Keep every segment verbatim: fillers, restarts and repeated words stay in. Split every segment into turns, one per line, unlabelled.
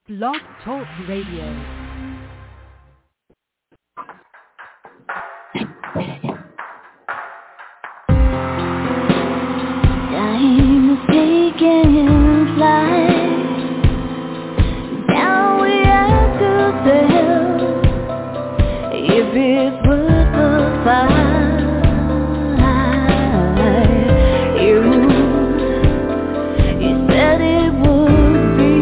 Blog Talk Radio.
Time is taking flight. Now we have to tell if it's worth the fight. You, you said it would be.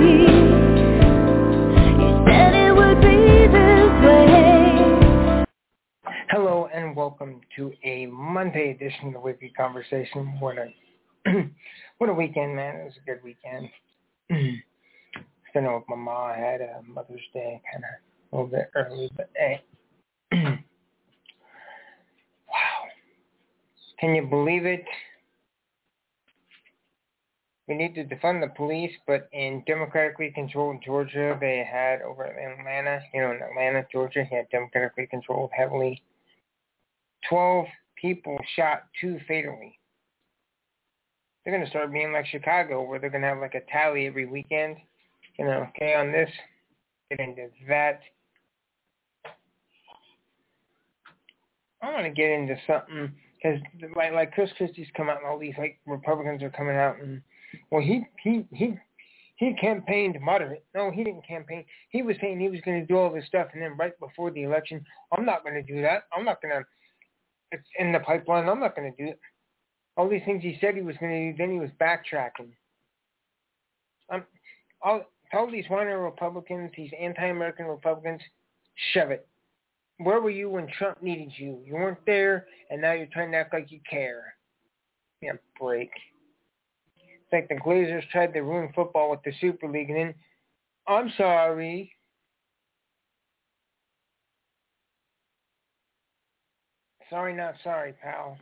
You said it would be this way.
Hello and welcome to a Monday edition of the Weekly Conversation. What a what a weekend, man. It was a good weekend. Spent it with my mom. I had a Mother's Day kind of a little bit early, but hey. Wow. Can you believe it? We need to defund the police, but in democratically controlled Georgia, they had over in Atlanta, you know, in Atlanta, Georgia, he had democratically controlled heavily. twelve people shot, two fatally. They're going to start being like Chicago, where they're going to have like a tally every weekend. You know, okay, on this, get into that. I want to get into something, because like, like Chris Christie's come out and all these like Republicans are coming out and, well, he, he, he, he campaigned moderate. No, he didn't campaign. He was saying he was going to do all this stuff, and then right before the election, I'm not going to do that. I'm not going to, it's in the pipeline. I'm not going to do it. All these things he said he was going to do, then he was backtracking. Um, all, all these whiner Republicans, these anti-American Republicans, shove it. Where were you when Trump needed you? You weren't there, and now you're trying to act like you care. Yeah, break. It's like the Glazers tried to ruin football with the Super League, and then, I'm sorry. Sorry, not sorry, pal.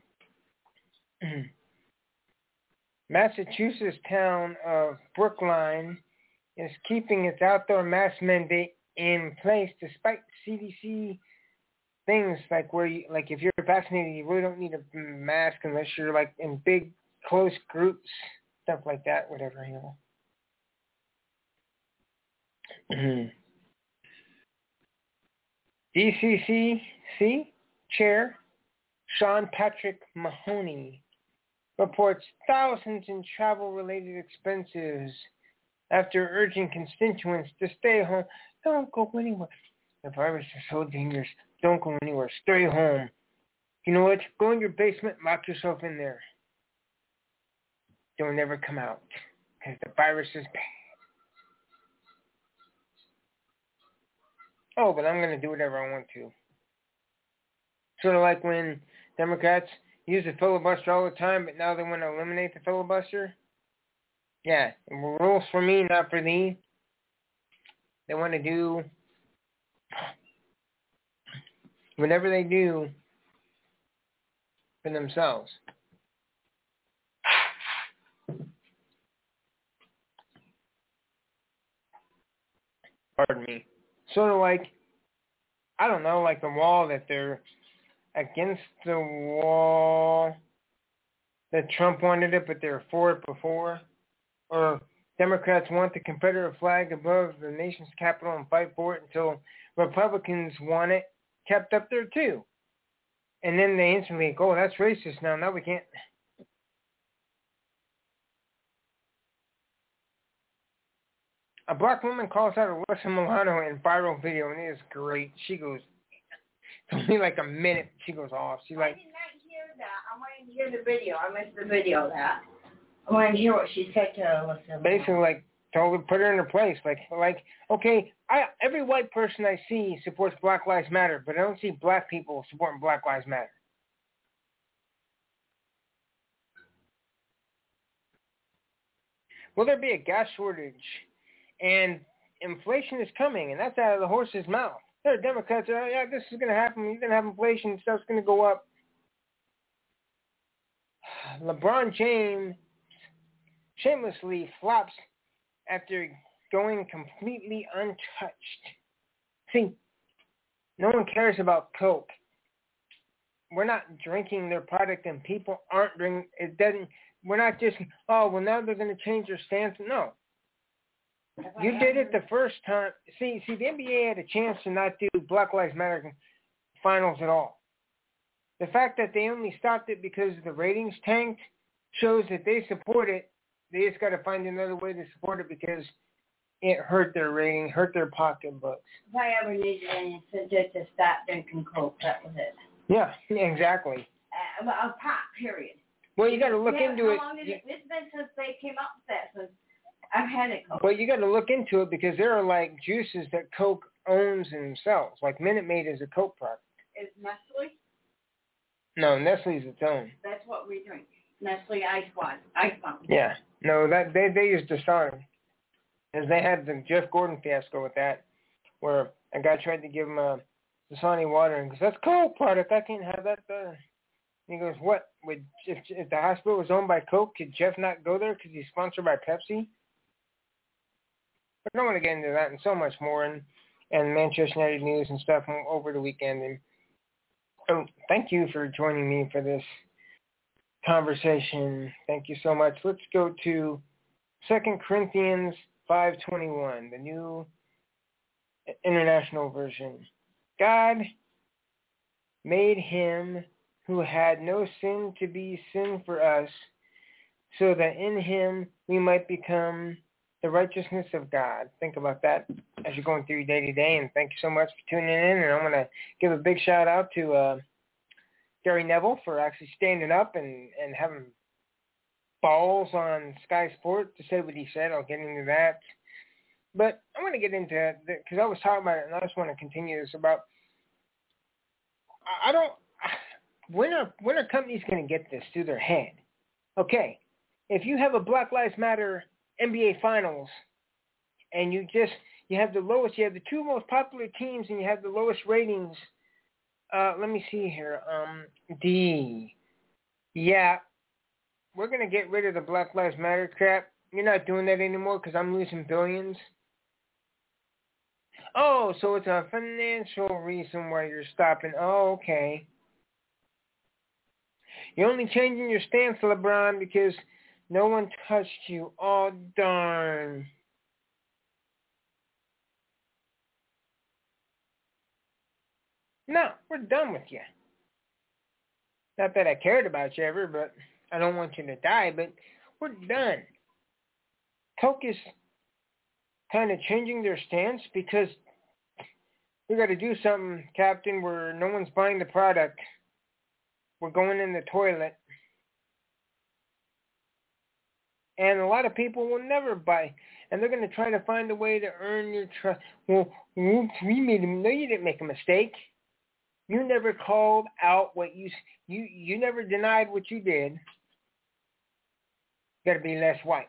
Massachusetts town of Brookline is keeping its outdoor mask mandate in place despite C D C things like where you, like if you're vaccinated, you really don't need a mask unless you're like in big close groups, stuff like that, whatever, you know. D C C C Chair Sean Patrick Mahoney reports thousands in travel-related expenses after urging constituents to stay home. Don't go anywhere. The virus is so dangerous. Don't go anywhere. Stay home. You know what? Go in your basement, lock yourself in there. Don't ever come out because the virus is bad. Oh, but I'm going to do whatever I want to. Sort of like when Democrats use the filibuster all the time, but now they want to eliminate the filibuster. Yeah, rules for me, not for thee. They want to do whatever they do for themselves. Pardon me. Sort of like, I don't know, like the wall that they're against the wall that Trump wanted it, but they were for it before. Or Democrats want the Confederate flag above the nation's capital and fight for it until Republicans want it kept up there too. And then they instantly go, oh, that's racist now. Now we can't. A black woman calls out Alyssa Milano in viral video, and it is great. She goes, it's only like a minute. She goes off. She like.
I did not hear that. I wanted to hear the video. I missed the video of that. I wanted to hear what she said to Alyssa.
Basically, like, told her, put her in her place. Like, like, okay, I every white person I see supports Black Lives Matter, but I don't see black people supporting Black Lives Matter. Will there be a gas shortage? And inflation is coming, and that's out of the horse's mouth. There are Democrats that are, yeah, this is going to happen. You're going to have inflation. Stuff's going to go up. LeBron James shamelessly flops after going completely untouched. See, no one cares about Coke. We're not drinking their product, and people aren't drinking. It doesn't. We're not just, oh, well, now they're going to change their stance. No.
If I
You did it
ever-
the first time. See, see, the N B A had a chance to not do Black Lives Matter finals at all. The fact that they only stopped it because the ratings tanked shows that they support it. They just got to find another way to support it because it hurt their rating, hurt their pocketbooks.
If I ever needed any incentive to stop drinking Coke, that was it.
Yeah, exactly.
Uh, well, a pop, period.
Well, you got to look
Yeah,
into
how
it.
Long did it. It's been since they came up with that. Since I've had a Coke.
Well, you got to look into it because there are like juices that Coke owns and sells. Like Minute Maid is a Coke product.
Is Nestle?
No, Nestle's its own.
That's what we drink. Nestle Ice Water. Ice Fountain.
Yeah. No, that they they used Dasani. Because they had the Jeff Gordon fiasco with that, where a guy tried to give him a Dasani water and goes, "That's Coke product. I can't have that there." And he goes, "What? Would if, if the hospital was owned by Coke, could Jeff not go there because he's sponsored by Pepsi?" But I don't want to get into that and so much more, and and Manchester United news and stuff over the weekend. And oh, thank you for joining me for this conversation. Thank you so much. Let's go to Second Corinthians five twenty-one, the new international version. God made him who had no sin to be sin for us, so that in him we might become the righteousness of God. Think about that as you're going through your day to day, and thank you so much for tuning in. And I'm going to give a big shout out to uh, Gary Neville for actually standing up and, and having balls on Sky Sport to say what he said. I'll get into that. But I want to get into it because I was talking about it, and I just want to continue this about, I don't, when are, when are companies going to get this through their head? Okay, if you have a Black Lives Matter N B A Finals, and you just, you have the lowest, you have the two most popular teams, and you have the lowest ratings, uh, let me see here, um, D, yeah, we're going to get rid of the Black Lives Matter crap. You're not doing that anymore because I'm losing billions. Oh, so it's a financial reason why you're stopping. Oh, okay. You're only changing your stance, LeBron, because no one touched you. Oh, darn. No, we're done with you. Not that I cared about you ever, but I don't want you to die, but we're done. Coke is kind of changing their stance because we got to do something, Captain, where no one's buying the product. We're going in the toilet. And a lot of people will never buy. And they're going to try to find a way to earn your trust. Well, we made a, no, you didn't make a mistake. You never called out what you, you, you never denied what you did. You got to be less white.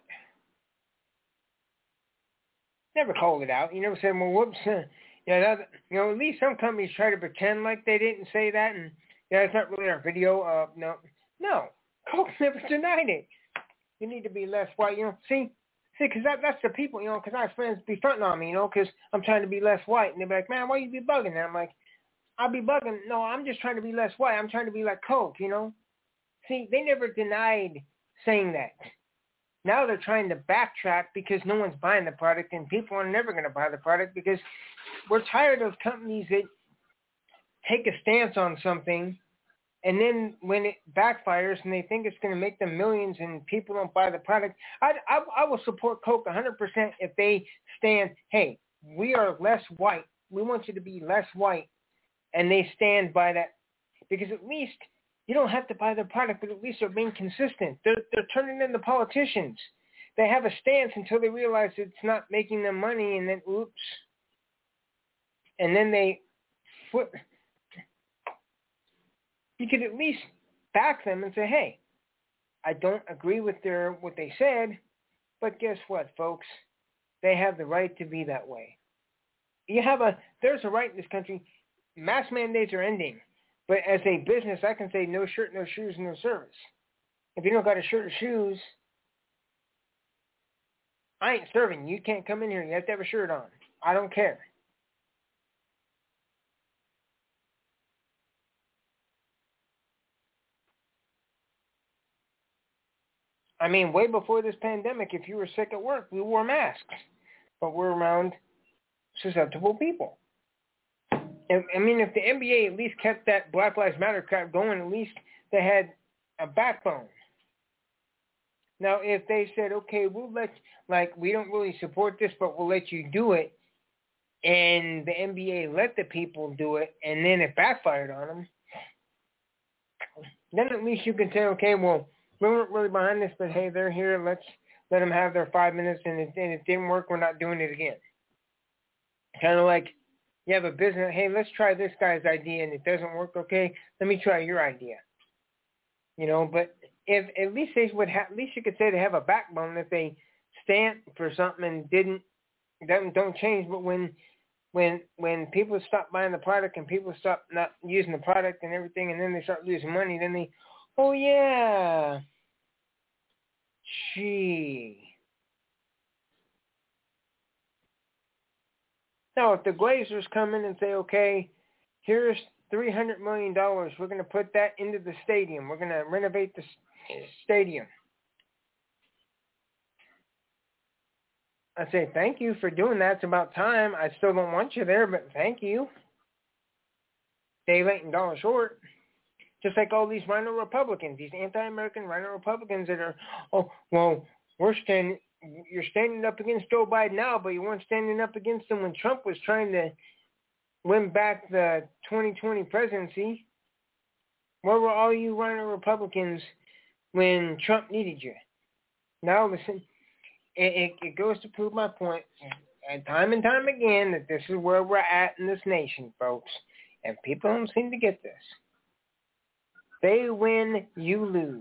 Never called it out. You never said, well, whoops. Yeah, that, you know, at least some companies try to pretend like they didn't say that, and yeah, it's not really our video. Uh, no, no, Coke never denied it. You need to be less white, you know. See, see, because that, that's the people, you know. Because I have friends be fronting on me, you know, because I'm trying to be less white, and they be like, man, why you be bugging? And I'm like, I'll be bugging. No, I'm just trying to be less white. I'm trying to be like Coke, you know. See, they never denied saying that. Now they're trying to backtrack because no one's buying the product, and people are never going to buy the product because we're tired of companies that take a stance on something, and then when it backfires and they think it's going to make them millions and people don't buy the product, I, I, I will support Coke one hundred percent if they stand, hey, we are less white. We want you to be less white, and they stand by that because at least you don't have to buy their product, but at least they're being consistent. They're, they're turning into politicians. They have a stance until they realize it's not making them money, and then, oops. And then they, flip. You could at least back them and say, hey, I don't agree with their what they said, but guess what, folks? They have the right to be that way. You have a, there's a right in this country. Mask mandates are ending. But as a business, I can say no shirt, no shoes, no service. If you don't got a shirt or shoes, I ain't serving. You can't come in here. You have to have a shirt on. I don't care. I mean, way before this pandemic, if you were sick at work, we wore masks. but we're around susceptible people. And, I mean, if the N B A at least kept that Black Lives Matter crap going, at least they had a backbone. Now, if they said, okay, we'll let, like, we don't really support this, but we'll let you do it, and the N B A let the people do it, and then it backfired on them, then at least you can say, okay, well, we weren't really behind this, but hey, they're here, let's let them have their five minutes, and if it didn't work, we're not doing it again. Kind of like you have a business, hey, let's try this guy's idea, and it doesn't work, okay, let me try your idea. You know, but if at least they would have, at least you could say they have a backbone if they stand for something and didn't, don't, don't change. But when, when, when people stop buying the product and people stop not using the product and everything, and then they start losing money, then they, oh yeah, gee. Now, if the Glazers come in and say, okay, here's three hundred million dollars, we're going to put that into the stadium. We're going to renovate the stadium. I say, thank you for doing that. It's about time. I still don't want you there, but thank you. Day late and dollar short. Just like all these rhino Republicans, these anti-American rhino Republicans that are, oh, well, we're standing, you're standing up against Joe Biden now, but you weren't standing up against him when Trump was trying to win back the twenty twenty presidency. Where were all you rhino Republicans when Trump needed you? Now, listen, it, it, it goes to prove my point, and time and time again, that this is where we're at in this nation, folks. And people don't seem to get this. They win, you lose.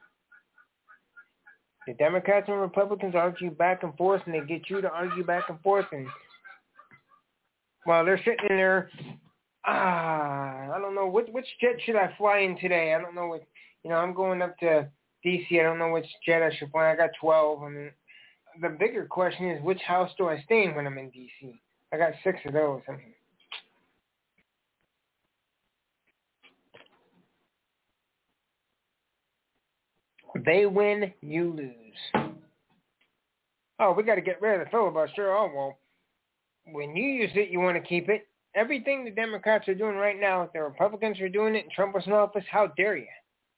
The Democrats and Republicans argue back and forth, and they get you to argue back and forth, and while they're sitting in there, ah, I don't know, which, which jet should I fly in today? I don't know what, you know, I'm going up to D C. I don't know which jet I should fly. I got twelve. I mean, the bigger question is, which house do I stay in when I'm in D C? I got six of those. I mean, they win, you lose. Oh, we got to get rid of the filibuster. Oh, well, when you use it, you want to keep it. Everything the Democrats are doing right now, the Republicans are doing it, and Trump was in office, how dare you?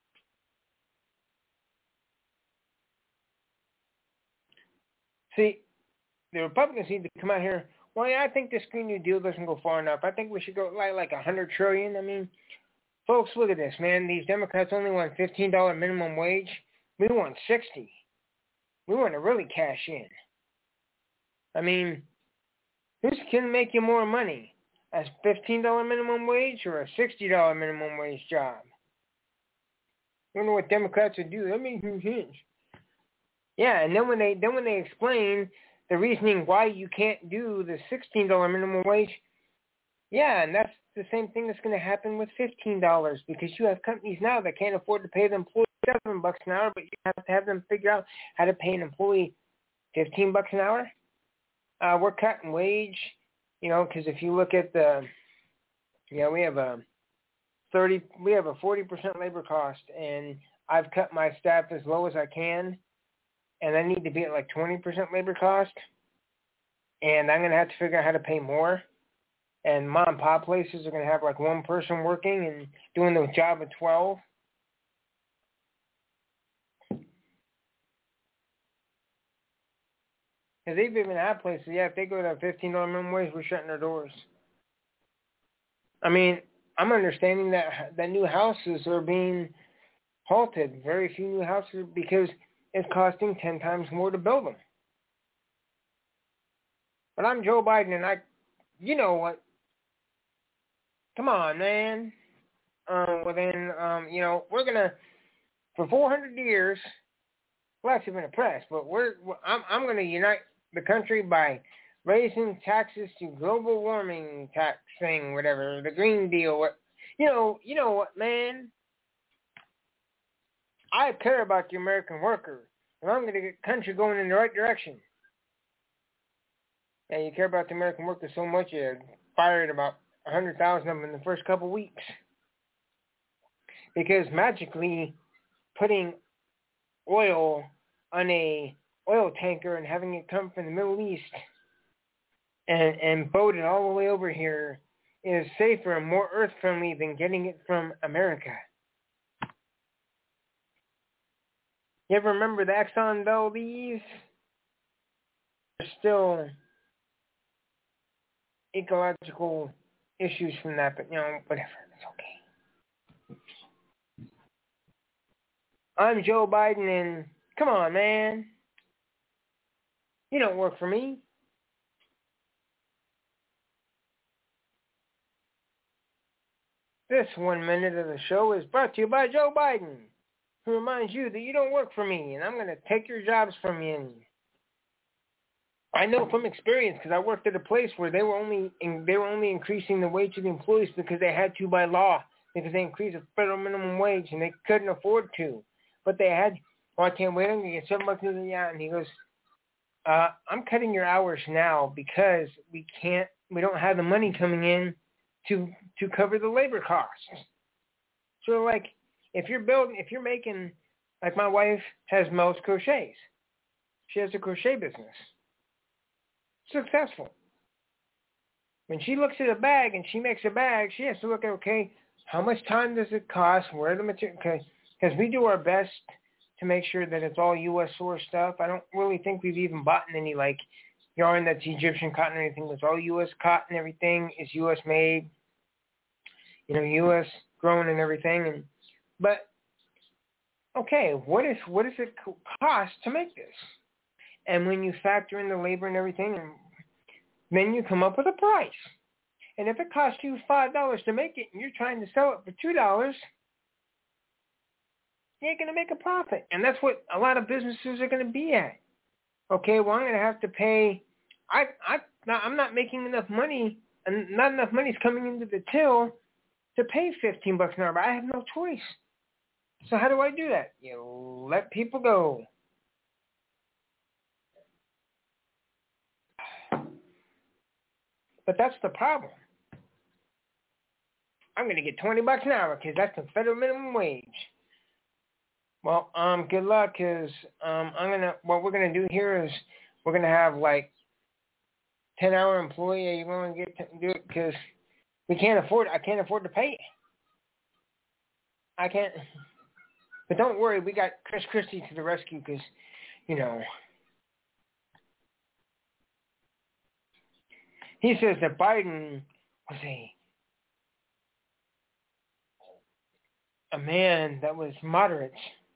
See, the Republicans need to come out here, well, yeah, I think this Green New Deal doesn't go far enough. I think we should go like, like one hundred trillion dollars. I mean, folks, look at this, man. These Democrats only want fifteen dollars minimum wage. We want sixty. We want to really cash in. I mean, who's can make you more money? A fifteen dollars minimum wage or a sixty dollars minimum wage job? I don't know what Democrats would do. That makes no sense. Yeah, and then when they then when they explain the reasoning why you can't do the sixteen dollars minimum wage, yeah, and that's the same thing that's going to happen with fifteen dollars, because you have companies now that can't afford to pay the employee seven bucks an hour, but you have to have them figure out how to pay an employee fifteen bucks an hour. Uh, we're cutting wage, you know, because if you look at the, you know, we have a thirty, we have a forty percent labor cost, and I've cut my staff as low as I can, and I need to be at like twenty percent labor cost, and I'm going to have to figure out how to pay more. And mom and pop places are going to have like one person working and doing the job of twelve. Because they've even had places, yeah, if they go to a fifteen dollars minimum wage, we're shutting their doors. I mean, I'm understanding that that new houses are being halted. Very few new houses because it's costing ten times more to build them. But I'm Joe Biden, and I, you know what? Come on, man. Um, well then, um, you know, we're gonna for four hundred years. Well, actually, been oppressed, but we're I'm I'm gonna unite the country by raising taxes to global warming tax thing, whatever, the Green Deal. What, you know, you know what, man? I care about the American worker, and I'm gonna get the country going in the right direction. Yeah, you care about the American worker so much, you fired about one hundred thousand of them in the first couple weeks. Because magically putting oil on a oil tanker and having it come from the Middle East and, and boated all the way over here is safer and more earth-friendly than getting it from America. You ever remember the Exxon Valdez? There's still ecological issues from that, but, you know, whatever. It's okay. I'm Joe Biden, and come on, man. You don't work for me. This one minute of the show is brought to you by Joe Biden, who reminds you that you don't work for me, and I'm going to take your jobs from you. And I know from experience, because I worked at a place where they were only they were only increasing the wage of the employees because they had to by law, because they increased the federal minimum wage, and they couldn't afford to. But they had, oh, I can't wait, I'm going to get seven bucks into the yacht. And he goes, uh, I'm cutting your hours now because we can't, we don't have the money coming in to to cover the labor costs. So like, if you're building, if you're making, like my wife has Mel's Crochets. She has a crochet business. Successful. When she looks at a bag and she makes a bag, she has to look at, okay, how much time does it cost? Where are the material? Because we do our best to make sure that it's all U S source stuff. I don't really think we've even bought any like yarn that's Egyptian cotton or anything. It's all U S cotton. Everything is U S made. You know, U S grown and everything. And but okay, what is what does it cost to make this? And when you factor in the labor and everything, and then you come up with a price. And if it costs you five dollars to make it, and you're trying to sell it for two dollars, you ain't gonna make a profit. And that's what a lot of businesses are gonna be at. Okay, well, I'm gonna have to pay. I I I'm not making enough money, and not enough money's coming into the till to pay fifteen bucks an hour, but I have no choice. So how do I do that? You let people go. But that's the problem. I'm going to get twenty bucks an hour because that's the federal minimum wage. Well, um, good luck, because um, I'm gonna. What we're gonna do here is we're gonna have like ten hour employee. Are you going to get to do it? Because we can't afford. I can't afford to pay it. I can't. But don't worry, we got Chris Christie to the rescue, because you know he says that Biden was a a man that was moderate.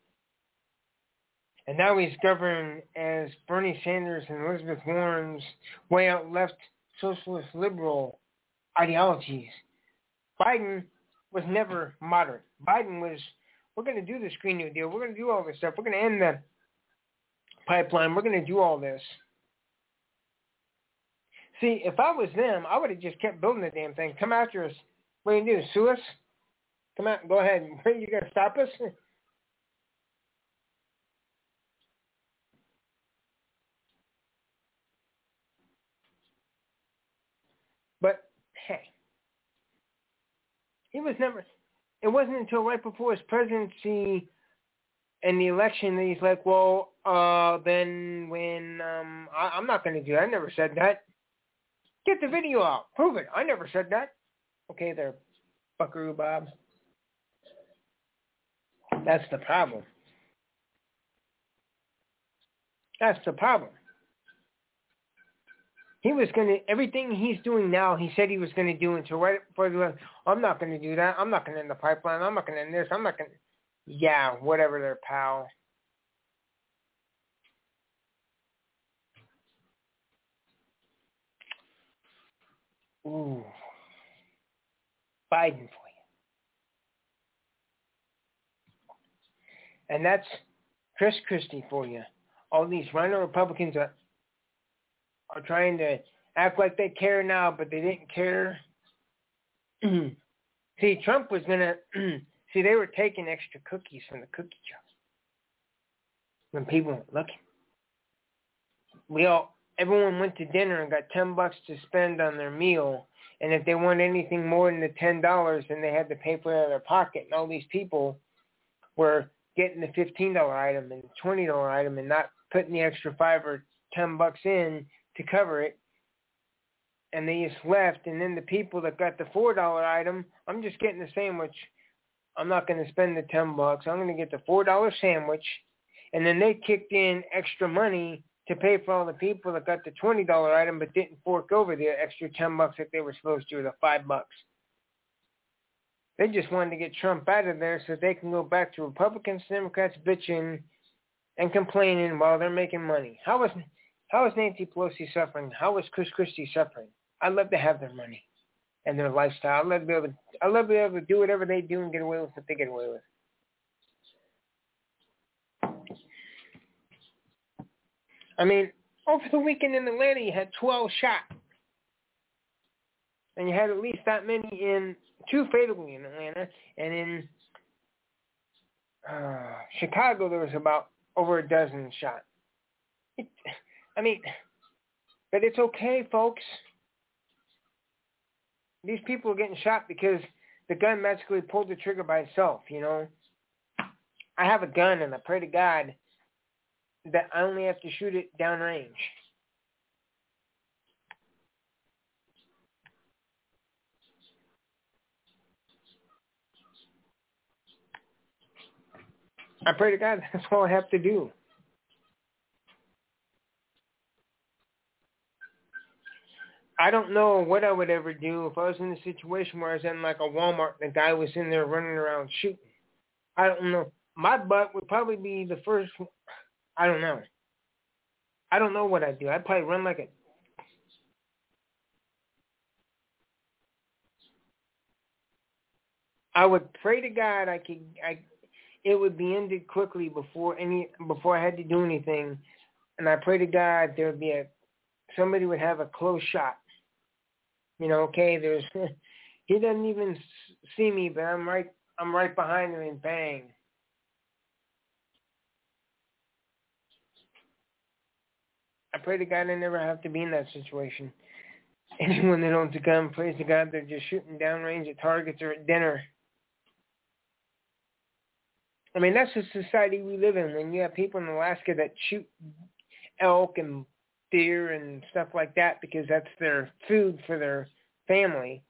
And now he's governed as Bernie Sanders and Elizabeth Warren's way out left socialist liberal ideologies. Biden was never moderate. Biden was, we're going to do this Green New Deal. We're going to do all this stuff. We're going to end the pipeline. We're going to do all this. See, if I was them, I would have just kept building the damn thing. Come after us. What are you going to do, sue us? Come out, go ahead. Are you going to stop us? But, hey, he was never, it wasn't until right before his presidency and the election that he's like, well, uh, then when, um, I, I'm not going to do that. I never said that. Get the video out. Prove it. I never said that. Okay, there, Buckaroo Bob. That's the problem. That's the problem. He was going to, everything he's doing now, he said he was going to do until right before the, I'm not going to do that. I'm not going to end the pipeline. I'm not going to end this. I'm not going to, yeah, whatever there, pal. Ooh. Biden for you. And that's Chris Christie for you. All these rhino Republicans are are trying to act like they care now, but they didn't care. See, Trump was going to, see, they were taking extra cookies from the cookie jar when people weren't looking. We all, everyone went to dinner and got ten bucks to spend on their meal, and if they wanted anything more than the ten dollars, then they had to pay for it out of their pocket, and all these people were getting the fifteen dollar item and the twenty dollar item and not putting the extra five or ten bucks in to cover it. and they just left. And then the people that got the four dollar item, I'm just getting the sandwich. I'm not going to spend the ten bucks. I'm going to get the four dollar sandwich. And then they kicked in extra money to pay for all the people that got the twenty dollar item but didn't fork over the extra ten bucks that they were supposed to, or the five bucks. They just wanted to get Trump out of there so they can go back to Republicans, Democrats bitching and complaining while they're making money. How is how is Nancy Pelosi suffering? How is Chris Christie suffering? I'd love to have their money and their lifestyle. I'd love to be able to, I'd love to be able to do whatever they do and get away with what they get away with. I mean, over the weekend in Atlanta, you had twelve shot. And you had at least that many in, two fatally in Atlanta. And in uh, Chicago, there was about over a dozen shot. It, I mean, but it's okay, folks. These people are getting shot because the gun magically pulled the trigger by itself, you know. I have a gun, and I pray to God that I only have to shoot it downrange. I pray to God that's all I have to do. I don't know what I would ever do if I was in a situation where I was in like a Walmart and the guy was in there running around shooting. I don't know. My butt would probably be the first. I don't know. I don't know what I'd do. I'd probably run like a... I would pray to God I could... I. It would be ended quickly before any before I had to do anything, and I pray to God there would be a somebody would have a close shot. You know, okay, there's he doesn't even see me, but I'm right I'm right behind him and bang. I pray to God I never have to be in that situation. Anyone that owns a gun, praise to God, they're just shooting downrange at targets or at dinner. I mean, that's the society we live in. When you have people in Alaska that shoot elk and deer and stuff like that because that's their food for their family.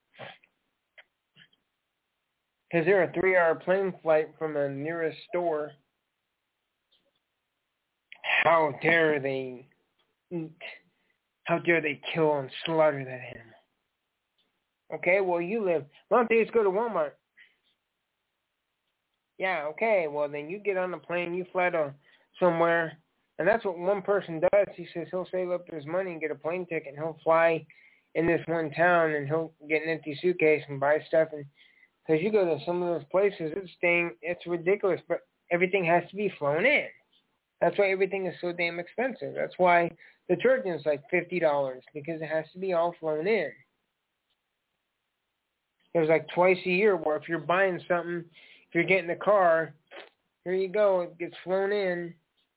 Because they're a three-hour plane flight from the nearest store. How dare they eat? How dare they kill and slaughter that animal? Okay, well, you live. Why don't they just go to Walmart? Yeah, okay, well, then you get on the plane, you fly to somewhere, and that's what one person does. He says he'll save up his money and get a plane ticket, and he'll fly in this one town, and he'll get an empty suitcase and buy stuff. And because you go to some of those places, it's dang, it's ridiculous, but everything has to be flown in. That's why everything is so damn expensive. That's why the detergent's like fifty dollars, because it has to be all flown in. There's like twice a year where if you're buying something, if you're getting a car, here you go, it gets flown in.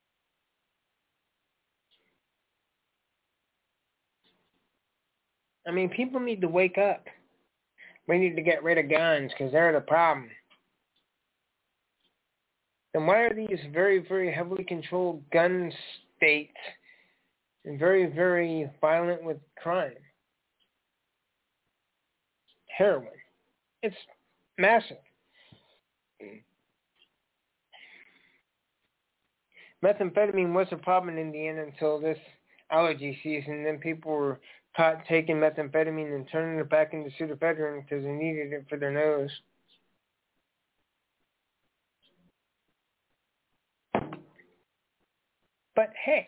I mean, people need to wake up. We need to get rid of guns because they're the problem. And why are these very, very heavily controlled gun states and very, very violent with crime? Heroin. It's massive. Methamphetamine was a problem in Indiana until this allergy season. Then people were caught taking methamphetamine and turning it back into pseudoephedrine because they needed it for their nose. But hey,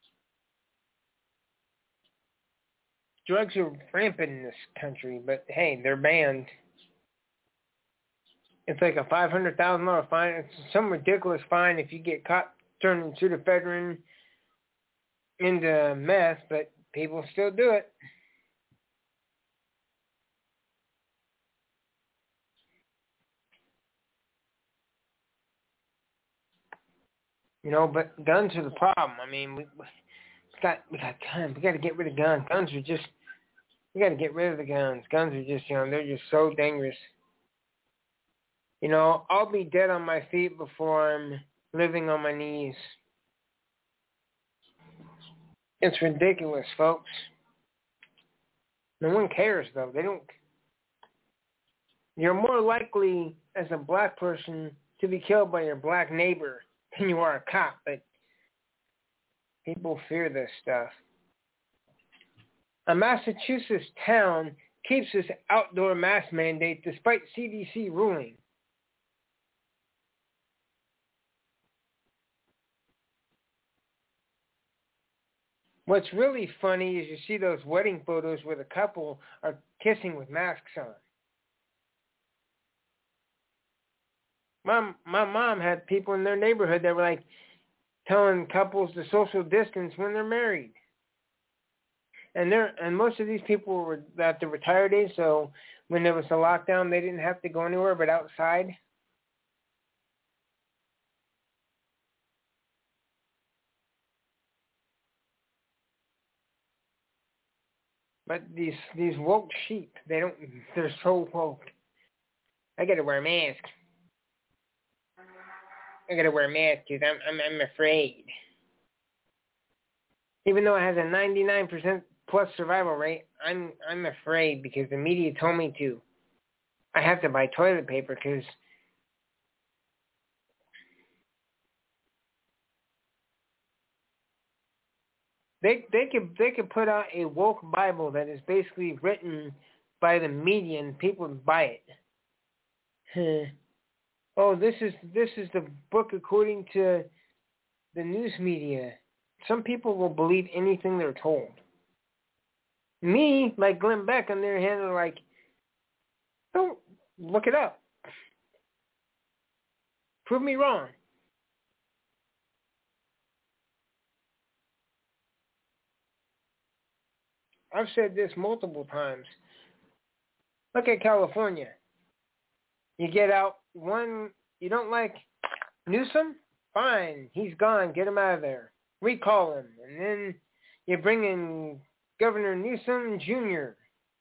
drugs are rampant in this country, but hey, they're banned. It's like a five hundred thousand dollars fine. It's some ridiculous fine if you get caught turning pseudoephedrine into meth, but people still do it. You know, but guns are the problem. I mean, we, we got we got guns. We got to get rid of guns. Guns are just, we got to get rid of the guns. Guns are just, you know, they're just so dangerous. You know, I'll be dead on my feet before I'm living on my knees. It's ridiculous, folks. No one cares, though. They don't. You're more likely, as a black person, to be killed by your black neighbor than you are a cop. But people fear this stuff. A Massachusetts town keeps its outdoor mask mandate despite C D C ruling. What's really funny is you see those wedding photos where the couple are kissing with masks on. My, my mom had people in their neighborhood that were like telling couples to social distance when they're married. And they're, and most of these people were at the retired age, so when there was a lockdown, they didn't have to go anywhere but outside. But these these woke sheep, they don't, they're so woke. I gotta wear a mask. I gotta wear a mask because I'm, I'm, I'm afraid. Even though it has a ninety-nine percent plus survival rate, I'm, I'm afraid because the media told me to. I have to buy toilet paper because They they could they could put out a woke Bible that is basically written by the media and people would buy it. Oh, this is this is the book according to the news media. Some people will believe anything they're told. Me, like Glenn Beck, on the other hand, are like, don't look it up. Prove me wrong. I've said this multiple times. Look at California. You get out one, you don't like Newsom? Fine, he's gone. Get him out of there. Recall him. And then you bring in Governor Newsom Junior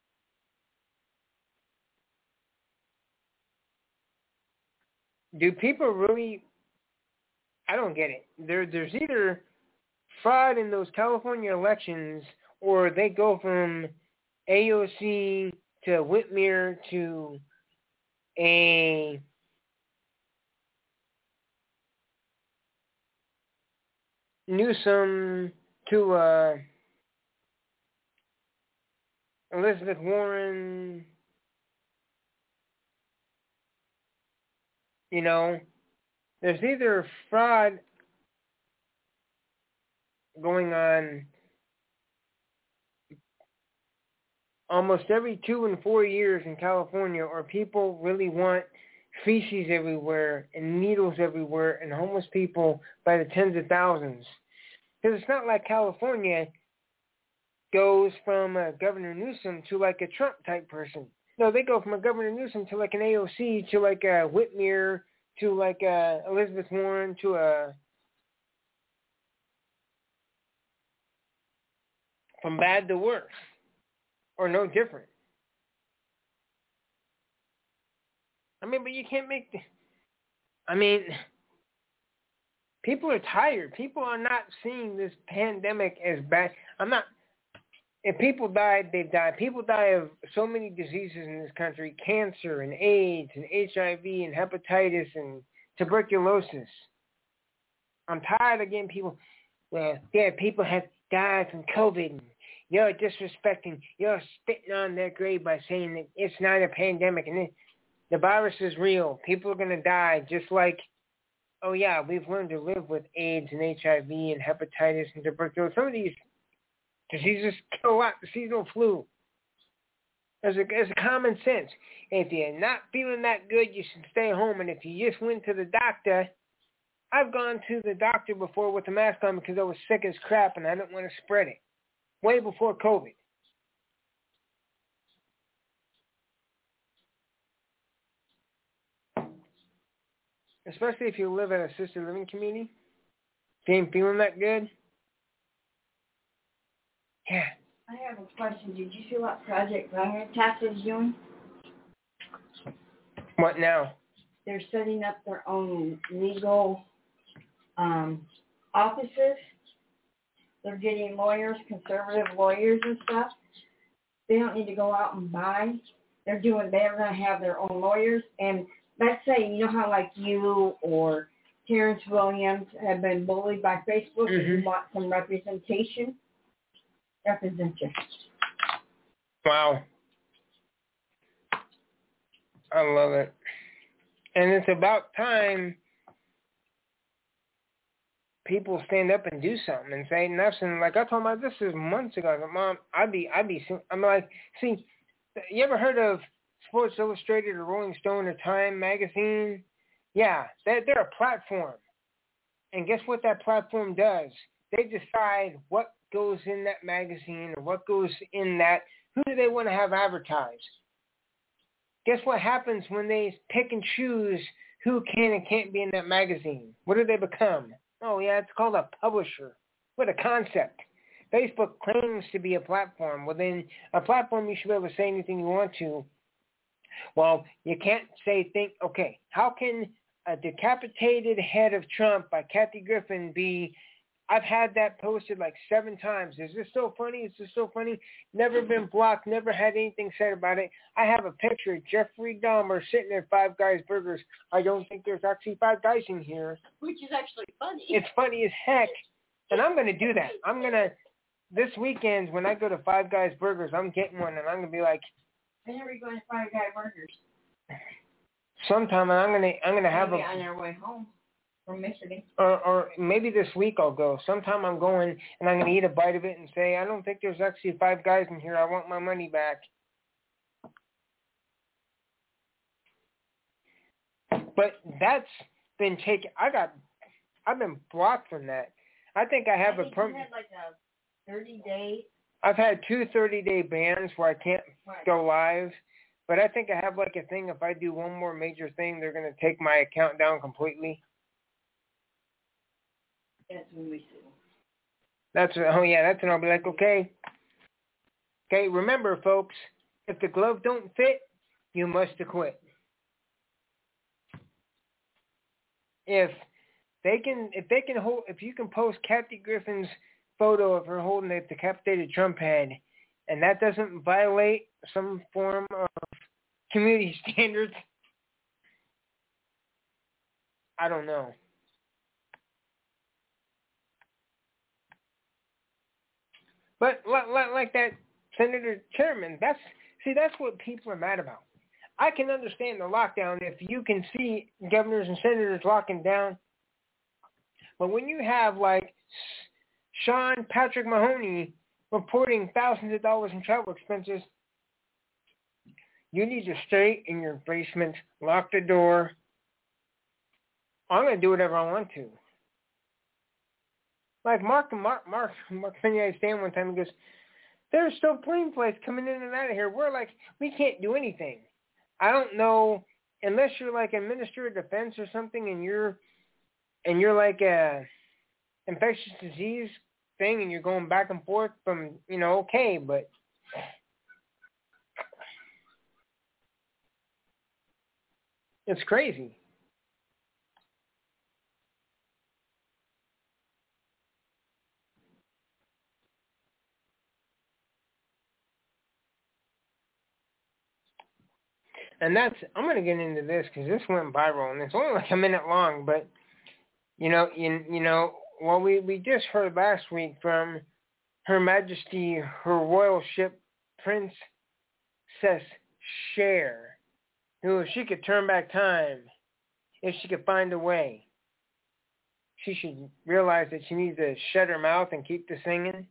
Do people really, I don't get it. There, There's either fraud in those California elections or they go from A O C to Whitmer to a Newsom to uh, Elizabeth Warren. You know, there's either fraud going on almost every two and four years in California, or people really want feces everywhere and needles everywhere and homeless people by the tens of thousands. Because it's not like California goes from a Governor Newsom to like a Trump type person. No, they go from a Governor Newsom to like an A O C to like a Whitmer to like a Elizabeth Warren to a from bad to worse or no different. I mean, but you can't make the, I mean, people are tired. People are not seeing this pandemic as bad. I'm not, if people died, they've died. People die of so many diseases in this country, cancer and AIDS and H I V and hepatitis and tuberculosis. I'm tired of getting people, well, yeah, people have died from COVID and you're disrespecting, you're spitting on their grave by saying that it's not a pandemic and it, the virus is real. People are going to die just like, oh yeah, we've learned to live with AIDS and H I V and hepatitis and tuberculosis. Some of these diseases kill a lot. The seasonal flu. As a, as a common sense. If you're not feeling that good, you should stay home. And if you just went to the doctor, I've gone to the doctor before with a mask on because I was sick as crap and I didn't want to spread it. Way before COVID. Especially if you live in an assisted living community. If you ain't feeling that good. Yeah.
I have a question. Did you see what Project Wiretap is doing?
What now?
They're setting up their own legal um, offices. They're getting lawyers, conservative lawyers and stuff, they don't need to go out and buy. They're doing, they're going to have their own lawyers. And let's say, you know how like you or Terrence Williams have been bullied by Facebook
Mm-hmm.
and you want some representation? Represent you.
Wow. I love it. And it's about time people stand up and do something and say enough's and like I told my this is months ago. I go, Mom, I'd be I'd be I'm like, see, you ever heard of Sports Illustrated or Rolling Stone or Time magazine? Yeah, they're, they're a platform. And guess what that platform does? They decide what goes in that magazine or what goes in that. Who do they want to have advertised? Guess what happens when they pick and choose who can and can't be in that magazine? What do they become? Oh, yeah, it's called a publisher. What a concept. Facebook claims to be a platform. Well, then a platform you should be able to say anything you want to. Well, you can't say, think, okay, how can a decapitated head of Trump by Kathy Griffin be, I've had that posted like seven times. Is this so funny? Is this so funny? Never been blocked, never had anything said about it. I have a picture of Jeffrey Dahmer sitting at Five Guys Burgers. I don't think there's actually five guys in here.
Which is actually funny.
It's funny as heck. And I'm going to do that. I'm going to, this weekend when I go to Five Guys Burgers, I'm getting one and I'm going to be like,
When are we going to Five Guy Burgers?
sometime and I'm going to, I'm going to have
Maybe
a,
on our way home from Michigan.
Or, or maybe this week I'll go. Sometime I'm going and I'm going to eat a bite of it and say, I don't think there's actually five guys in here. I want my money back. But that's been taken. I got, I've been blocked from that. I think I have
I
a
think
perm.
you had like a thirty day.
I've had two thirty-day bans where I can't
Right.
go live. But I think I have like a thing. If I do one more major thing, they're going to take my account down completely.
That's when we see.
That's oh yeah, that's when I'll be like, okay, okay. Remember, folks, if the glove don't fit, you must quit. If they can, if they can hold, if you can post Kathy Griffin's photo of her holding a decapitated Trump head, and that doesn't violate some form of community standards, I don't know. But like, like that Senator Chairman, that's see, that's what people are mad about. I can understand the lockdown if you can see governors and senators locking down. But when you have like Sean Patrick Mahoney reporting thousands of dollars in travel expenses, you need to stay in your basement, lock the door. I'm going to do whatever I want to. Like Mark, Mark, Mark, Mark Pena stand one time and goes, there's still plane flights coming in and out of here. We're like, we can't do anything. I don't know, unless you're like a minister of defense or something and you're, and you're like a infectious disease thing and you're going back and forth from, you know, okay, but it's crazy. And that's, I'm going to get into this because this went viral and it's only like a minute long, but, you know, you, you know, well, we, we just heard last week from Her Majesty, Her Royalship, Princess Cher, who if she could turn back time, if she could find a way, she should realize that she needs to shut her mouth and keep the singing.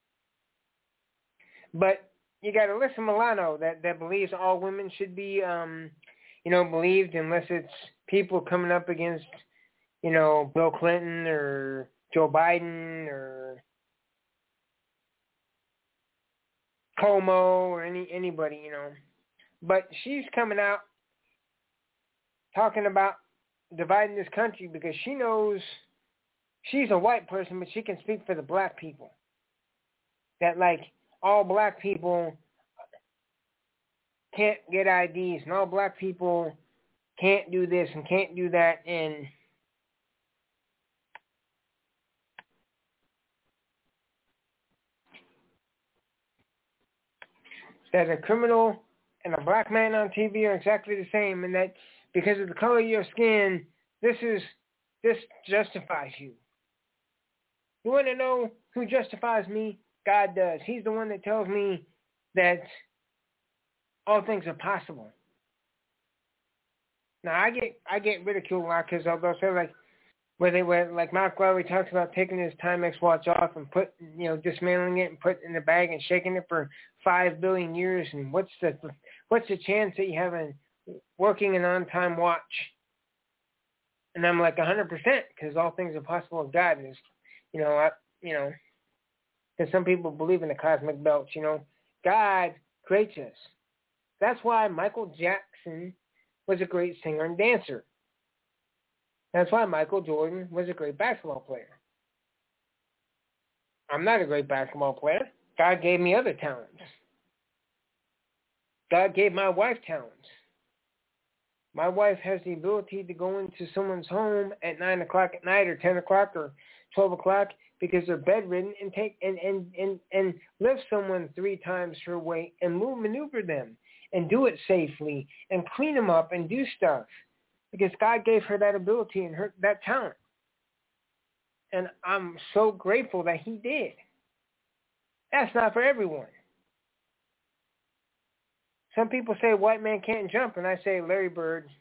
But you got Alyssa Milano that, that believes all women should be, um, you know, believed unless it's people coming up against, you know, Bill Clinton or Joe Biden or Cuomo or any anybody, you know. But she's coming out talking about dividing this country because she knows she's a white person, but she can speak for the black people. That, like, all black people can't get I Ds and all black people can't do this and can't do that. And that a criminal and a black man on T V are exactly the same, and that because of the color of your skin, this is this justifies you. You want to know who justifies me? God does. He's the one that tells me that all things are possible. Now I get I get ridiculed a lot because they'll say like where they were like Mark Lowry talks about taking his Timex watch off and put you know dismantling it and putting it in the bag and shaking it for five billion years, and what's the what's the chance that you have a working an on time watch? And I'm like a hundred percent because all things are possible with God. And you know I you know because some people believe in the cosmic belts. You know God creates us. That's why Michael Jackson was a great singer and dancer. That's why Michael Jordan was a great basketball player. I'm not a great basketball player. God gave me other talents. God gave my wife talents. My wife has the ability to go into someone's home at nine o'clock at night or ten o'clock or twelve o'clock because they're bedridden and take and, and, and, and lift someone three times her weight and move maneuver them and do it safely and clean them up and do stuff because God gave her that ability and her that talent. And I'm so grateful that he did. That's not for everyone. Some people say white man can't jump, and I say Larry Bird.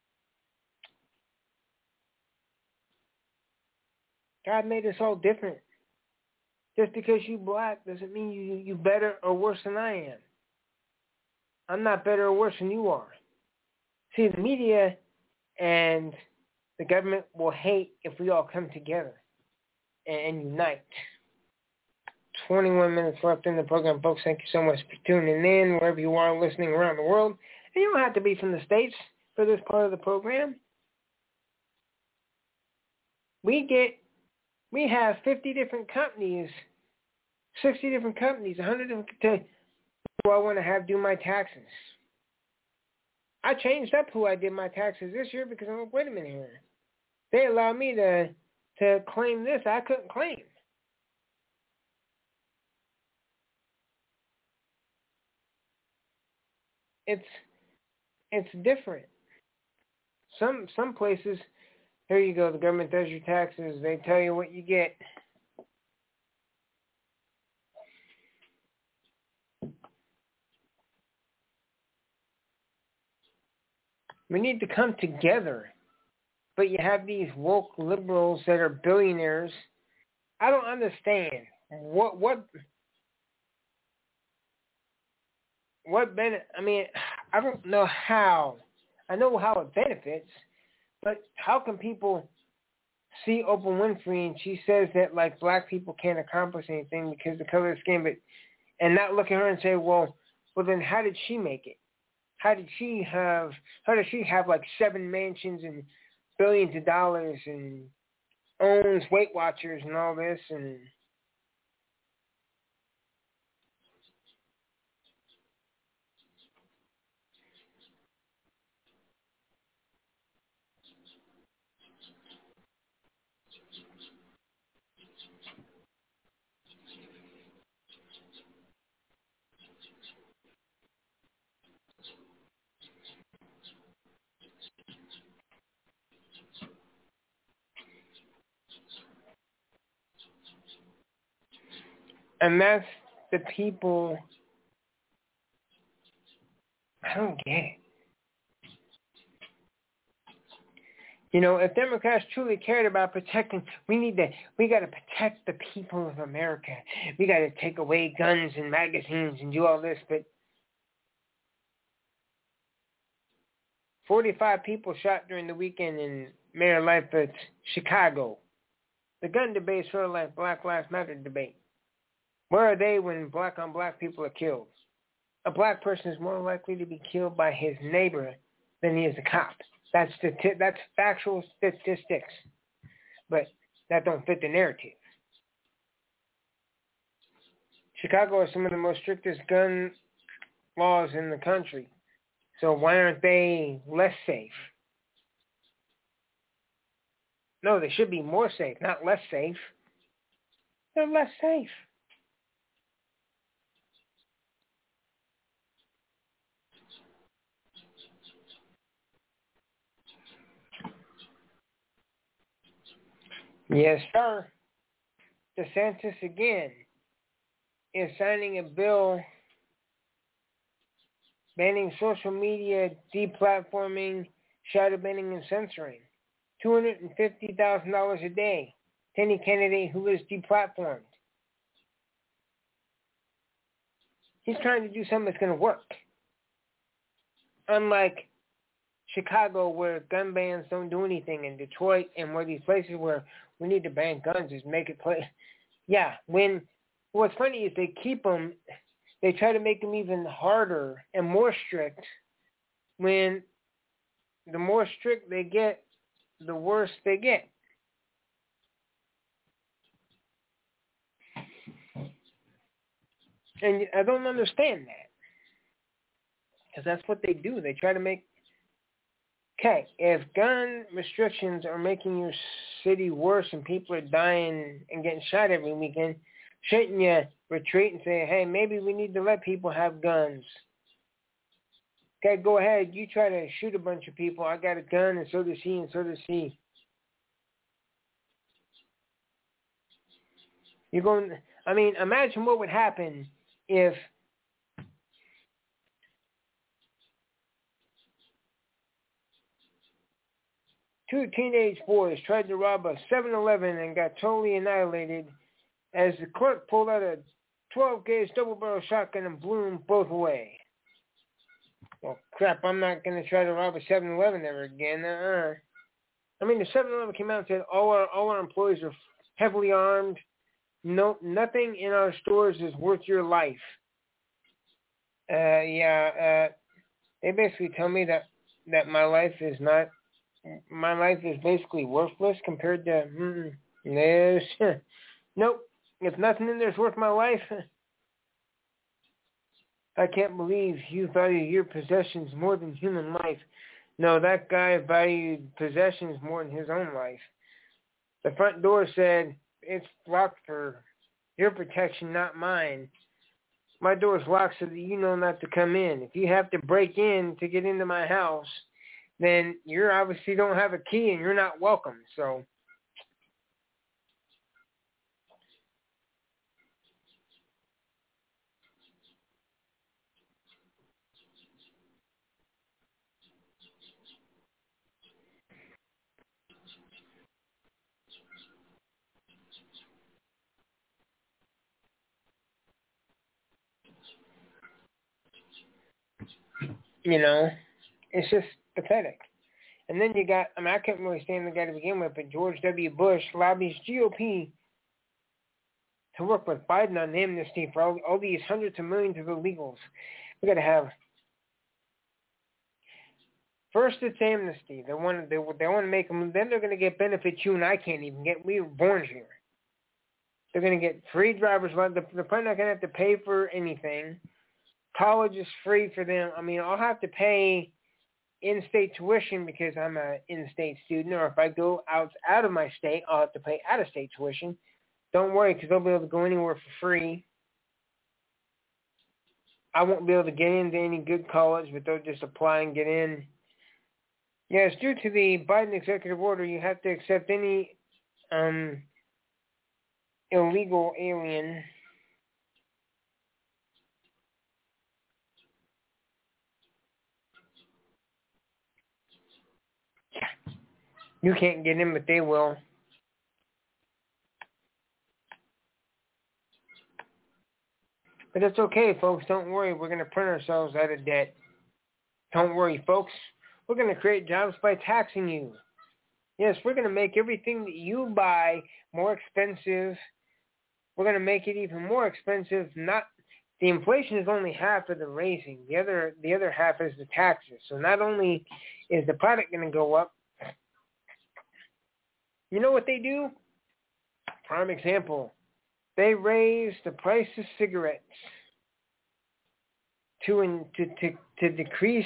God made us all different. Just because you black doesn't mean you you better or worse than I am. I'm not better or worse than you are. See, the media and the government will hate if we all come together and, and unite. twenty-one minutes left in the program, folks. Thank you so much for tuning in wherever you are listening around the world. And you don't have to be from the States for this part of the program. We get, we have fifty different companies, sixty different companies, one hundred different companies who I want to have do my taxes. I changed up who I did my taxes this year because I'm like, wait a minute here. They allow me to to claim this I couldn't claim. It's it's different. Some some places, here you go, the government does your taxes, they tell you what you get. We need to come together. But you have these woke liberals that are billionaires. I don't understand. What what what benefit? I mean, I don't know how. I know how it benefits, but how can people see Oprah Winfrey and she says that like black people can't accomplish anything because of the color of skin, but and not look at her and say, well, well then how did she make it? How did she have? How does she have like seven mansions and billions of dollars and owns Weight Watchers and all this and And that's the people, I don't get it. You know, if Democrats truly cared about protecting, we need to, we got to protect the people of America. We got to take away guns and magazines and do all this, but forty-five people shot during the weekend in Mayor Lightfoot's Chicago. The gun debate is sort of like Black Lives Matter debate. Where are they when black on black people are killed? A black person is more likely to be killed by his neighbor than he is a cop. That's stati- that's factual statistics, but that don't fit the narrative. Chicago has some of the most strictest gun laws in the country, so why aren't they less safe? No, they should be more safe, not less safe. They're less safe. Yes, sir. DeSantis again is signing a bill banning social media, deplatforming, shadow banning, and censoring. two hundred fifty thousand dollars a day to any candidate who is deplatformed. He's trying to do something that's going to work. Unlike Chicago, where gun bans don't do anything, in Detroit, and where these places where we need to ban guns is make it play. Yeah, when what's funny is they keep them, they try to make them even harder and more strict. When the more strict they get, the worse they get. And I don't understand that. Because that's what they do. They try to make... Okay, if gun restrictions are making your city worse and people are dying and getting shot every weekend, shouldn't you retreat and say, hey, maybe we need to let people have guns? Okay, go ahead. You try to shoot a bunch of people. I got a gun, and so does he, and so does he. You're going... I mean, imagine what would happen if two teenage boys tried to rob a seven eleven and got totally annihilated as the clerk pulled out a twelve gauge double-barrel shotgun and blew them both away. Well, crap, I'm not going to try to rob a seven eleven ever again. Uh-uh. I mean, the seven eleven came out and said all our all our employees are heavily armed. No, nothing in our stores is worth your life. Uh, yeah, uh, they basically tell me that, that my life is not, my life is basically worthless compared to, mm, no, nope, if nothing in there is worth my life, I can't believe you value your possessions more than human life. No, that guy valued possessions more than his own life. The front door said, it's locked for your protection, not mine. My door's locked so that you know not to come in. If you have to break in to get into my house, then you obviously don't have a key and you're not welcome. So, you know, it's just pathetic. And then you got, I mean, I couldn't really stand the guy to begin with, but George W. Bush lobbies G O P to work with Biden on amnesty for all, all these hundreds of millions of illegals. We got to have, first it's amnesty. They want, they, they want to make them, then they're going to get benefits you and I can't even get. We were born here. They're going to get free driver's license. They're probably not going to have to pay for anything. College is free for them. I mean, I'll have to pay in-state tuition because I'm an in-state student, or if I go out out of my state, I'll have to pay out-of-state tuition. Don't worry, because they'll be able to go anywhere for free. I won't be able to get into any good college, but they'll just apply and get in. Yes, due to the Biden executive order, you have to accept any um, illegal alien. You can't get in, but they will. But it's okay, folks. Don't worry. We're going to print ourselves out of debt. Don't worry, folks. We're going to create jobs by taxing you. Yes, we're going to make everything that you buy more expensive. We're going to make it even more expensive. Not the inflation is only half of the raising. The other the other half is the taxes. So not only is the product going to go up, you know what they do? Prime example. They raise the price of cigarettes to to to, to decrease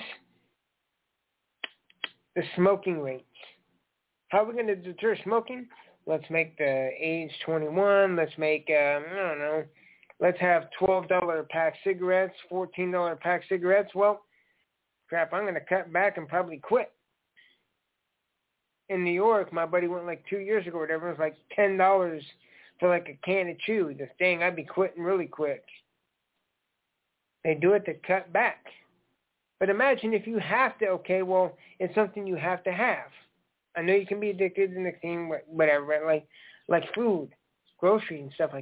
the smoking rates. How are we going to deter smoking? Let's make the age twenty-one. Let's make, um, I don't know, let's have twelve dollars pack cigarettes, fourteen dollars pack cigarettes. Well, crap, I'm going to cut back and probably quit. in New York, my buddy went like two years ago or whatever. It was like ten dollars for like a can of chew. This thing, I'd be quitting really quick. They do it to cut back. But imagine if you have to, okay, well, it's something you have to have. I know you can be addicted to nicotine, whatever, like like food, groceries, and stuff like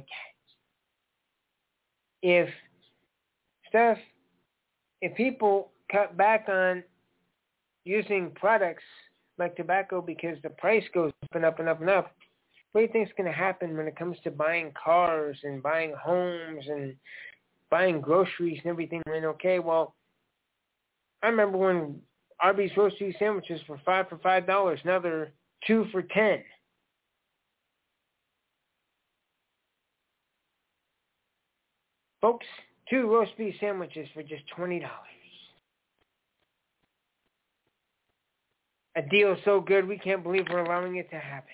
that. If stuff, if people cut back on using products like tobacco because the price goes up and up and up and up, what do you think is going to happen when it comes to buying cars and buying homes and buying groceries and everything? When, okay, well, I remember when Arby's roast beef sandwiches were five for five dollars. Now they're two for ten. Folks, two roast beef sandwiches for just twenty dollars. A deal so good we can't believe we're allowing it to happen.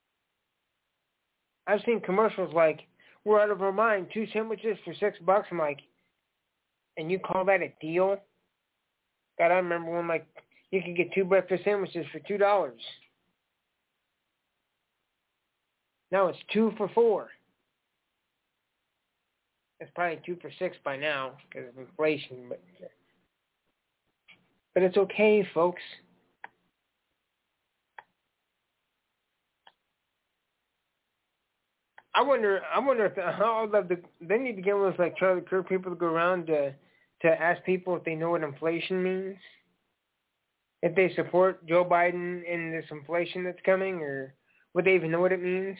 I've seen commercials like, we're out of our mind, two sandwiches for six bucks. I'm like, and you call that a deal? God, I remember when like you could get two breakfast sandwiches for two dollars. Now it's two for four. It's probably two for six by now because of inflation, but but it's okay, folks. I wonder. I wonder if how I'd love to. They need to get one of those like Charlie Kirk people to go around to to ask people if they know what inflation means, if they support Joe Biden in this inflation that's coming, or would they even know what it means?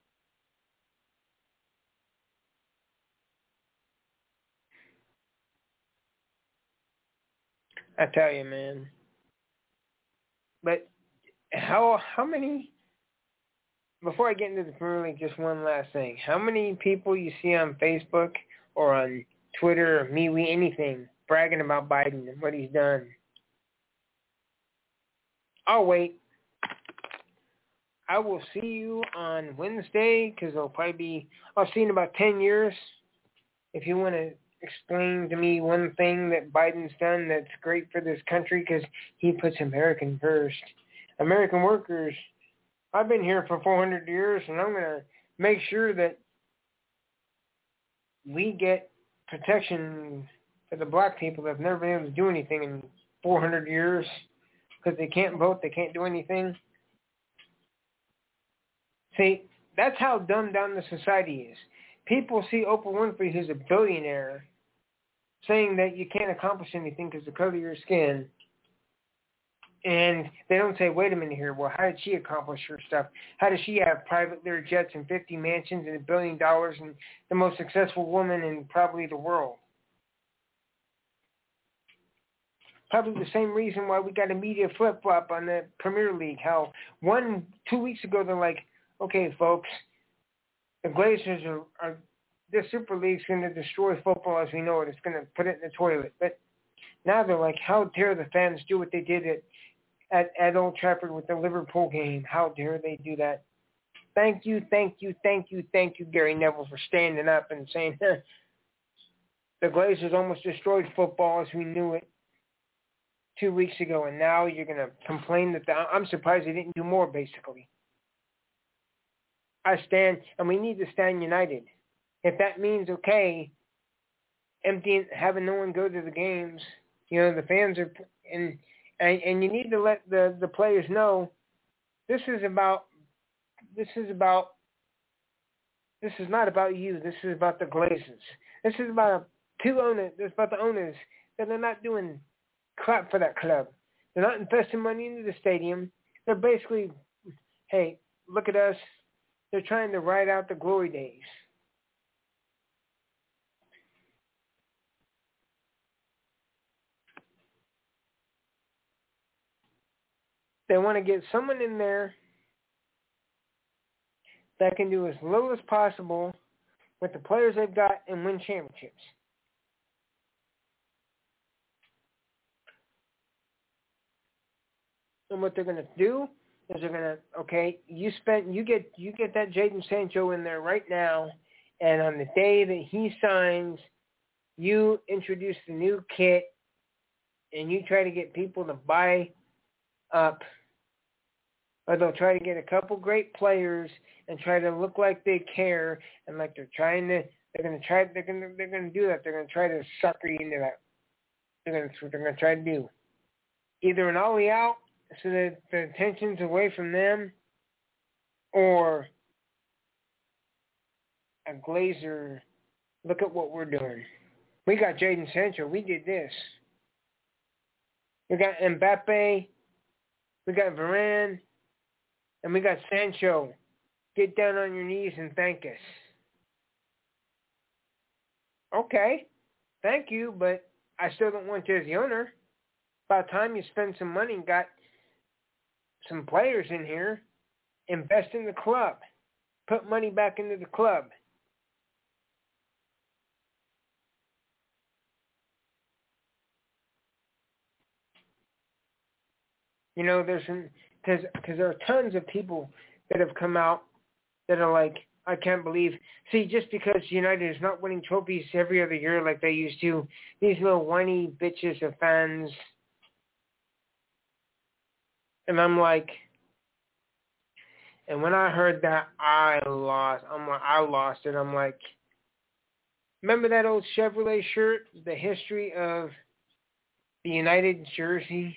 I tell you, man. But how how many? Before I get into the Premier League, just one last thing. How many people you see on Facebook or on Twitter or MeWe, anything, bragging about Biden and what he's done? I'll wait. I will see you on Wednesday because it'll probably be, I'll see you in about ten years. If you want to explain to me one thing that Biden's done that's great for this country because he puts American first. American workers, I've been here for four hundred years, and I'm going to make sure that we get protection for the black people that have never been able to do anything in four hundred years because they can't vote, they can't do anything. See, that's how dumbed down the society is. People see Oprah Winfrey, who's a billionaire, saying that you can't accomplish anything because of the color of your skin. And they don't say, wait a minute here, well, how did she accomplish her stuff? How does she have private Lear jets and fifty mansions and a billion dollars and the most successful woman in probably the world? Probably the same reason why we got a media flip-flop on the Premier League. How one, two weeks ago, they're like, okay, folks, the Glazers are, are this Super League's going to destroy football as we know it. It's going to put it in the toilet. But now they're like, how dare the fans do what they did at At, at Old Trafford with the Liverpool game. How dare they do that? Thank you, thank you, thank you, thank you, Gary Neville, for standing up and saying the Glazers almost destroyed football as we knew it two weeks ago, and now you're going to complain that the, I'm surprised they didn't do more, basically. I stand, and we need to stand united. If that means, okay, emptying, having no one go to the games, you know, the fans are, and And, and you need to let the, the players know this is about this is about this is not about you. This is about the Glazers. This is about two owners. It's about the owners that they're not doing crap for that club. They're not investing money into the stadium. They're basically, hey, look at us. They're trying to ride out the glory days. They want to get someone in there that can do as little as possible with the players they've got and win championships. And what they're going to do is they're going to, okay, you spent, you get, you get that Jadon Sancho in there right now, and on the day that he signs, you introduce the new kit, and you try to get people to buy up or they'll try to get a couple great players and try to look like they care and like they're trying to. They're gonna try. They're gonna. They're gonna do that. They're gonna try to sucker you into that. They're gonna. That's what they're gonna try to do. Either an ollie out so that the attention's away from them, or a Glazer. Look at what we're doing. We got Jadon Sancho. We did this. We got Mbappe. We got Varane. And we got Sancho. Get down on your knees and thank us. Okay. Thank you, but I still don't want you as the owner. About time you spend some money and got some players in here. Invest in the club. Put money back into the club. You know, there's some, because because there are tons of people that have come out that are like, I can't believe. See, just because United is not winning trophies every other year like they used to, these little whiny bitches of fans. And I'm like, and when I heard that, I lost. I'm like, I lost it. I'm like, remember that old Chevrolet shirt, the history of the United jersey?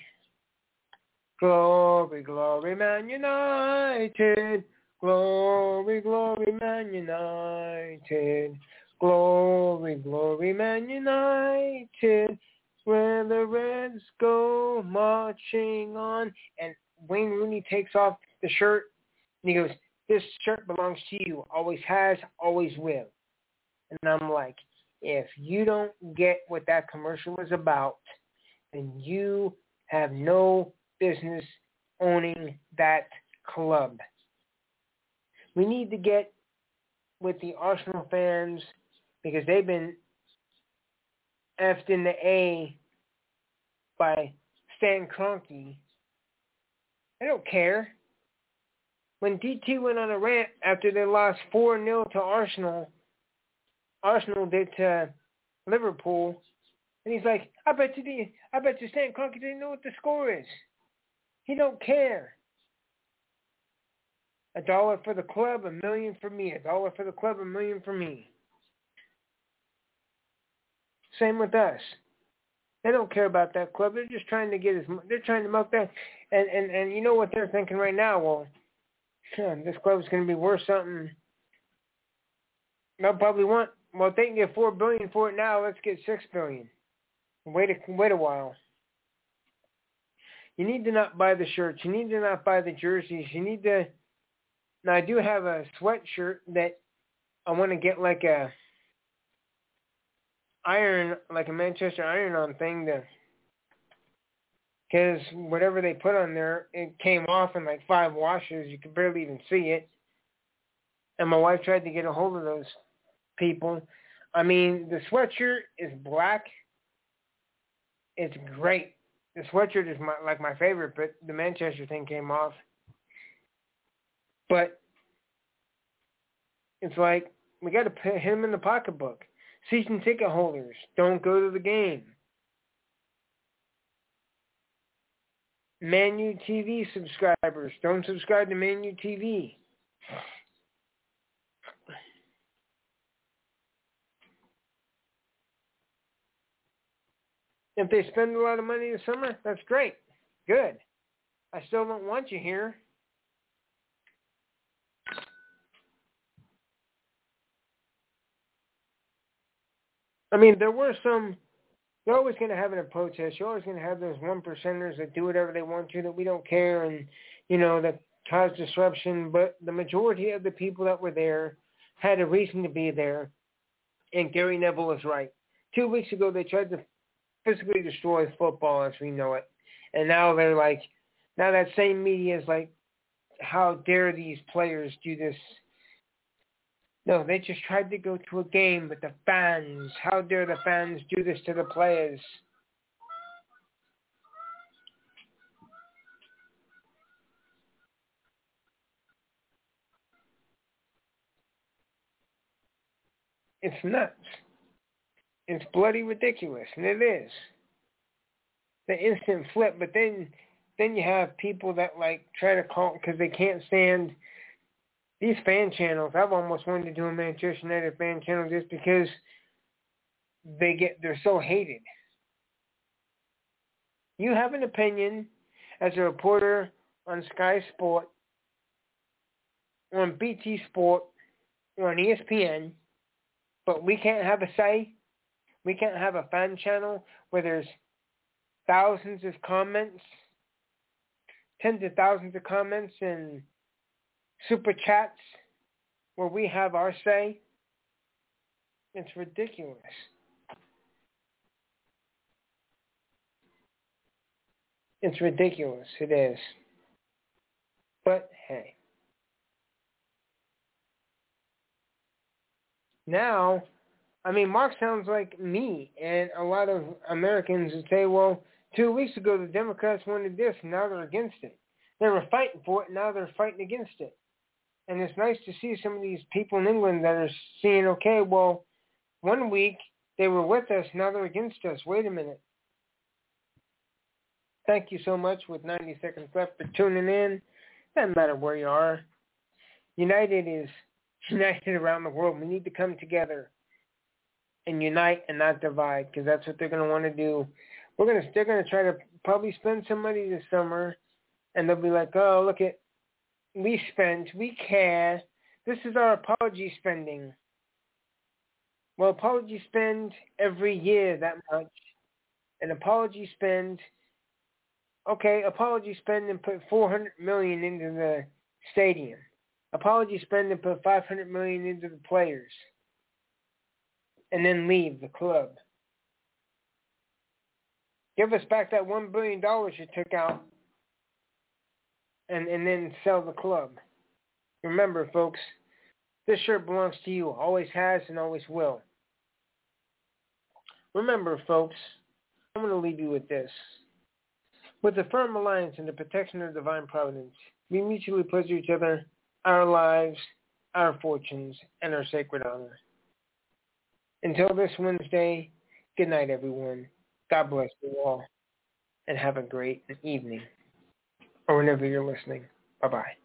Glory, glory, Man United. Glory, glory, Man United. Glory, glory, Man United. Where the Reds go marching on. And Wayne Rooney takes off the shirt and he goes, this shirt belongs to you. Always has, always will. And I'm like, if you don't get what that commercial is about, then you have no business owning that club. We need to get with the Arsenal fans because they've been effed in the A by Stan Kroenke. I don't care. When D T went on a rant after they lost four nil to Arsenal, Arsenal did to Liverpool, and he's like, I bet you the, I bet you Stan Kroenke didn't know what the score is. He don't care. A dollar for the club, a million for me. A dollar for the club, a million for me. Same with us. They don't care about that club. They're just trying to get as they're trying to milk that. And and and you know what they're thinking right now? Well, huh, this club's going to be worth something. They'll probably want. Well, if they can get four billion for it now, let's get six billion. Wait a wait a while. You need to not buy the shirts. You need to not buy the jerseys. You need to. Now, I do have a sweatshirt that I want to get like a iron, like a Manchester iron-on thing to, because whatever they put on there, it came off in like five washes. You could barely even see it. And my wife tried to get a hold of those people. I mean, the sweatshirt is black. It's great. The sweatshirt is my, like my favorite, but the Manchester thing came off. But it's like, we got to put him in the pocketbook. Season ticket holders, don't go to the game. Man U T V subscribers, don't subscribe to Man U T V. If they spend a lot of money this summer, that's great. Good. I still don't want you here. I mean, there were some, you're always going to have it in protest. You're always going to have those one percenters that do whatever they want to, that we don't care, and, you know, that cause disruption. But the majority of the people that were there had a reason to be there, and Gary Neville is right. Two weeks ago, they tried to physically destroy football as we know it. And now they're like, now that same media is like, how dare these players do this? No, they just tried to go to a game with the fans. How dare the fans do this to the players? It's nuts. It's bloody ridiculous, and it is. The instant flip, but then then you have people that like try to call because they can't stand these fan channels. I've almost wanted to do a Manchester United fan channel just because they get they're so hated. You have an opinion as a reporter on Sky Sport, on B T Sport, or on E S P N, but we can't have a say. We can't have a fan channel where there's thousands of comments, tens of thousands of comments and super chats where we have our say. It's ridiculous. It's ridiculous. It is. But hey. Now, I mean, Mark sounds like me and a lot of Americans would say, well, two weeks ago the Democrats wanted this, and now they're against it. They were fighting for it, now they're fighting against it. And it's nice to see some of these people in England that are seeing, okay, well, one week they were with us, now they're against us. Wait a minute. Thank you so much with ninety seconds left for tuning in. Doesn't matter where you are. United is united around the world. We need to come together and unite and not divide, because that's what they're going to want to do. We're going to they're going to try to probably spend some money this summer, and they'll be like, oh, look at we spent, we care. This is our apology spending. Well, apology spend every year that much. An apology spend, okay, apology spend and put four hundred million dollars into the stadium. Apology spend and put five hundred million dollars into the players. And then leave the club. Give us back that one billion dollars you took out and, and then sell the club. Remember, folks, this shirt belongs to you. Always has and always will. Remember, folks, I'm going to leave you with this. With the firm alliance and the protection of divine providence, we mutually pledge each other our lives, our fortunes, and our sacred honor. Until this Wednesday, good night, everyone. God bless you all, and have a great evening, or whenever you're listening. Bye-bye.